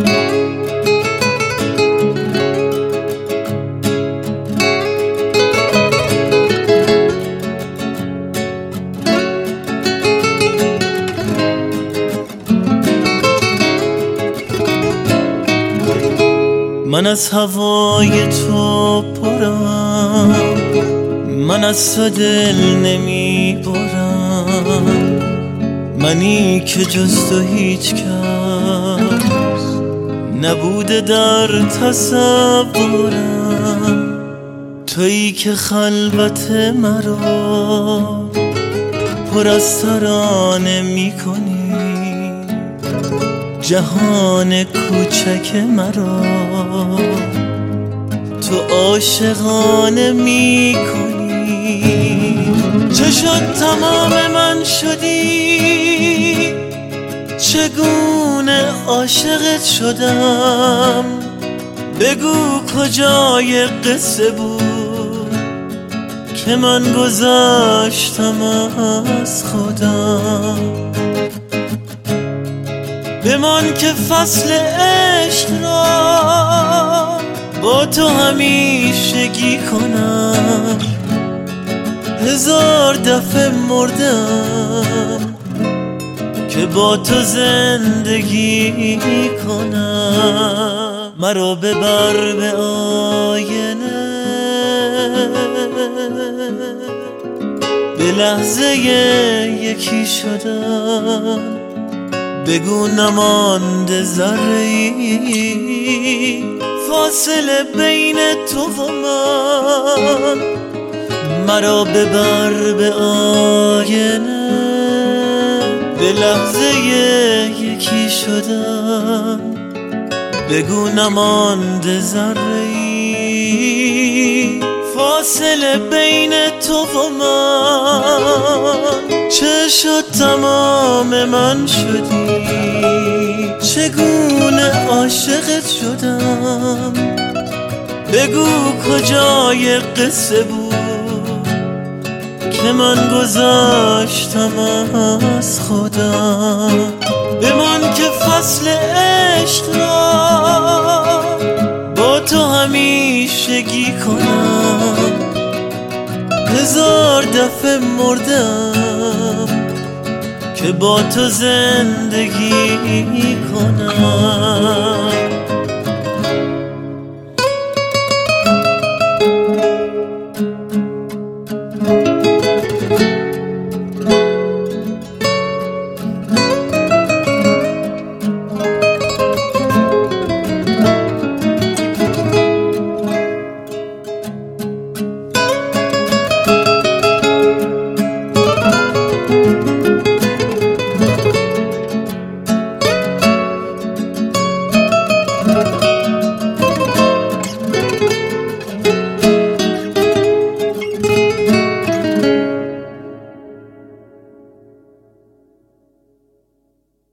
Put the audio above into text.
من از هوای تو پرم، من از تو دل نمی برم، منی که جز تو هیچ کس نبوده در تصورم، تویی که خلوت مرا پر از ترانه می کنی، جهان کوچک مرا تو عاشقانه می کنی. چه شد تمام من شدی، چگونه عاشقت شدم، بگو کجای قصه بود که من گذشتم از خودم. بمان که فصل عشق را با تو همیشگی کنم، هزار دفعه مردم که با تو زندگی کنم. مرا ببر به آینه، به لحظه یکی شدن، بگو نمانده ذره‌ای فاصله بین تو و من. مرا ببر به آینه، به لحظه یکی شدن، بگو نمانده ذره‌ای فاصله بین تو و من. چه شد تمام من شدی، چگونه عاشقت شدم، بگو کجای قصه بود که من گذشتم از خودم. بمان که فصل عشق را با تو همیشگی کنم، هزار دفعه مردم که با تو زندگی کنم.